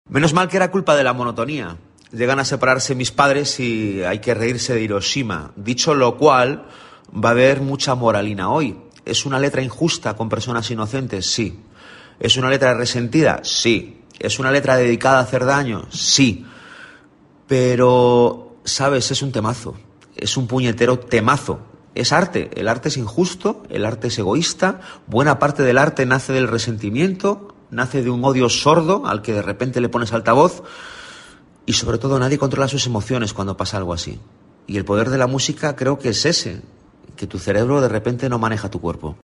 Menos mal que era culpa de la monotonía. Llegan a separarse mis padres y hay que reírse de Hiroshima. Dicho lo cual, va a haber mucha moralina hoy. ¿Es una letra injusta con personas inocentes? Sí. ¿Es una letra resentida? Sí. ¿Es una letra dedicada a hacer daño? Sí. Pero, ¿sabes? Es un temazo. Es un puñetero temazo. Es arte. El arte es injusto, el arte es egoísta. Buena parte del arte nace del resentimiento, nace de un odio sordo al que de repente le pones altavoz. Y sobre todo nadie controla sus emociones cuando pasa algo así. Y el poder de la música creo que es ese, que tu cerebro de repente no maneja tu cuerpo.